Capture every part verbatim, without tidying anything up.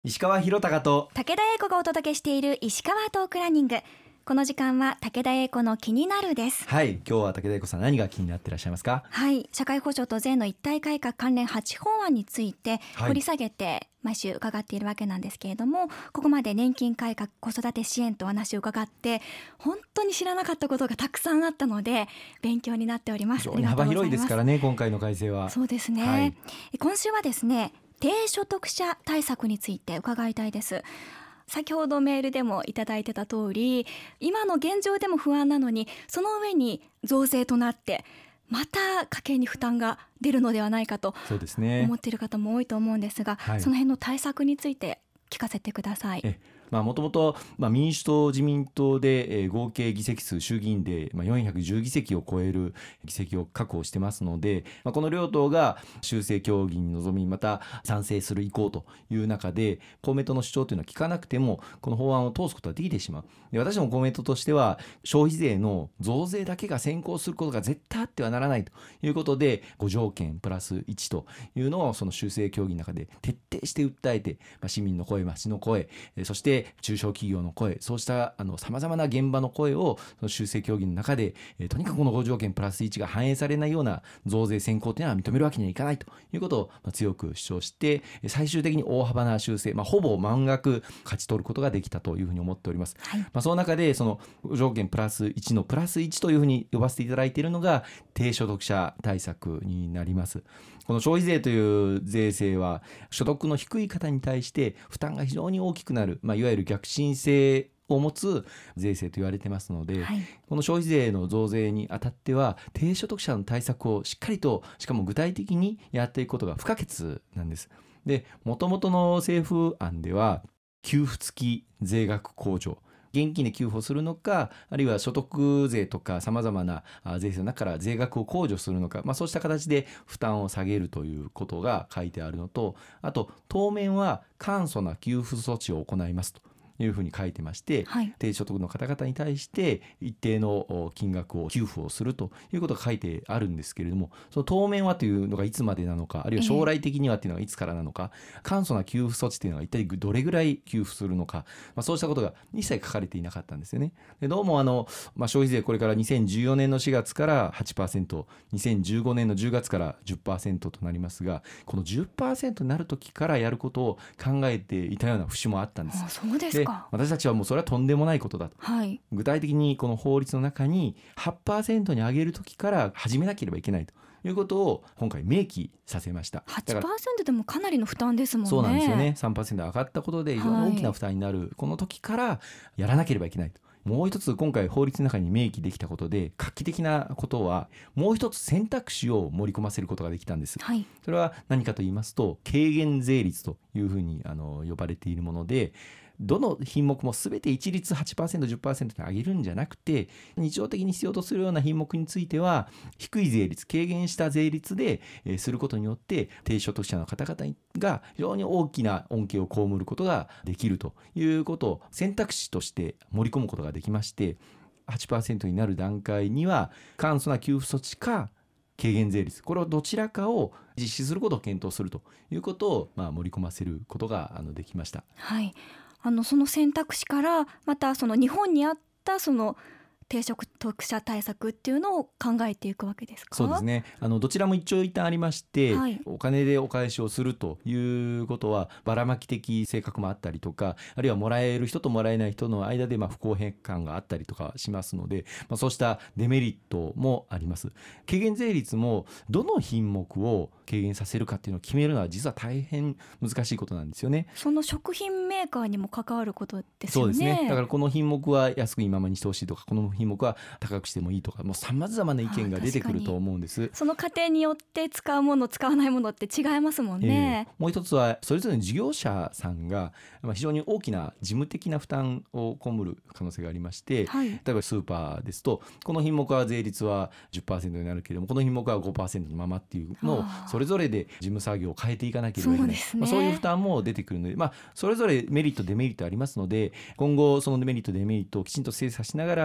石川博隆と武田英子がお届けしている石川トークランニング。この時間は武田英子の気になるです。 はい、今日は武田英子さん、何が気になっていらっしゃいますか？ はい、社会保障と税の一体改革関連はち法案について掘り下げて毎週伺っているわけなんですけれども、ここまで年金改革、子育て支援とお話を伺って本当に知らなかったことがたくさんあったので勉強になっております。 非常に幅広いですからね、今回の改正は。 そうですね、はい、今週はですね、低所得者対策について伺いたいです。先ほどメールでもいただいてた通り、今の現状でも不安なのに、その上に増税となってまた家計に負担が出るのではないかと思っている方も多いと思うんですが、 はい、 その辺の対策について聞かせてください。 もともと民主党自民党で、えー、合計議席数衆議院で、まあ、よんひゃくじゅう議席を超える議席を確保してますので、まあ、この両党が修正協議に臨み、また賛成する意向という中で、公明党の主張というのは聞かなくてもこの法案を通すことができてしまう。で、私ども公明党としては消費税の増税だけが先行することが絶対あってはならないということで、ご条件プラスいちというのをその修正協議の中で徹底して訴えて、まあ、市民の声、町の声、そして中小企業の声、そうしたさまざまな現場の声をその修正協議の中で、えー、とにかくこのご条件プラスいちが反映されないような増税先行というのは認めるわけにはいかないということを、まあ、強く主張して、最終的に大幅な修正、まあ、ほぼ満額勝ち取ることができたというふうに思っております。はい、まあ、その中でその条件プラスいちのプラスいちというふうに呼ばせていただいているのが低所得者対策になります。この消費税という税制は所得の低い方に対して負担が非常に大きくなる、まあ、いわゆる逆進性を持つ税制と言われてますので、はい、この消費税の増税にあたっては低所得者の対策をしっかりと、しかも具体的にやっていくことが不可欠なんです。で、元々の政府案では給付付き税額控除、現金で給付をするのか、あるいは所得税とかさまざまな税制の中から税額を控除するのか、まあ、そうした形で負担を下げるということが書いてあるのと、あと当面は簡素な給付措置を行いますというふうに書いてまして、はい、低所得の方々に対して一定の金額を給付をするということが書いてあるんですけれども、その当面はというのがいつまでなのか、あるいは将来的にはというのがいつからなのか、えー、簡素な給付措置というのが一体どれぐらい給付するのか、まあ、そうしたことが一切書かれていなかったんですよね。で、どうもあの、まあ、消費税これからにせんじゅうよねんのしがつから はちパーセント、にせんじゅうごねんのじゅうがつから じゅっパーセント となりますが、この じゅっパーセント になる時からやることを考えていたような節もあったんです。 あ、そうですか。 で、私たちはもうそれはとんでもないことだと、はい、具体的にこの法律の中に はちパーセント に上げる時から始めなければいけないということを今回明記させました。 はちパーセント でもかなりの負担ですもんね。 そうなんですよね。 さんパーセント 上がったことで非常に大きな負担になる、はい、この時からやらなければいけないと。もう一つ今回法律の中に明記できたことで画期的なことは、もう一つ選択肢を盛り込ませることができたんです。はい、それは何かと言いますと、軽減税率というふうにあの呼ばれているもので、どの品目も全て一律 はちパーセント、じゅっパーセント に上げるんじゃなくて、日常的に必要とするような品目については低い税率、軽減した税率で、えー、することによって低所得者の方々が非常に大きな恩恵を被ることができるということを選択肢として盛り込むことができまして、 はちパーセント になる段階には簡素な給付措置か軽減税率、これをどちらかを実施することを検討するということを、まあ、盛り込ませることがあのできました。 はい、あのその選択肢からまたその日本にあったその低所得者対策っていうのを考えていくわけですか？ そうですね。あのどちらも一長一短ありまして、はい、お金でお返しをするということはばらまき的性格もあったりとか、あるいはもらえる人ともらえない人の間でまあ不公平感があったりとかしますので、まあ、そうしたデメリットもあります。軽減税率もどの品目を軽減させるかっていうのを決めるのは実は大変難しいことなんですよね。 その食品メーカーにも関わることですよね。 そうですね。だからこの品目は安くいいままにしてほしいとか、この品目は高くしてもいいとか、もうさまざまな意見が出てくると思うんです。 その家庭によって使うもの使わないものって違いますもんね。 えー、もう一つはそれぞれの事業者さんが非常に大きな事務的な負担を被る可能性がありまして、はい、例えばスーパーですと、この品目は税率は じゅっパーセント になるけれども、この品目は ごパーセント のままっていうのをそれぞれで事務作業を変えていかなければいけない。そうですね。まあ、そういう負担も出てくるので、まあ、それぞれメリットデメリットありますので、今後そのメリットデメリットをきちんと精査しながら、え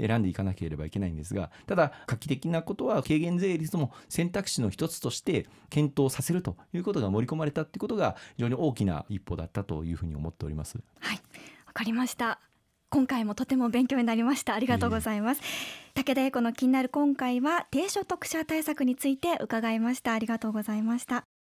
選んでいかなければいけないんですが、ただ画期的なことは軽減税率も選択肢の一つとして検討させるということが盛り込まれたということが非常に大きな一歩だったというふうに思っております。 はい、わかりました。今回もとても勉強になりました。ありがとうございます。武田英子の気になる今回は低所得者対策について伺いました。ありがとうございました。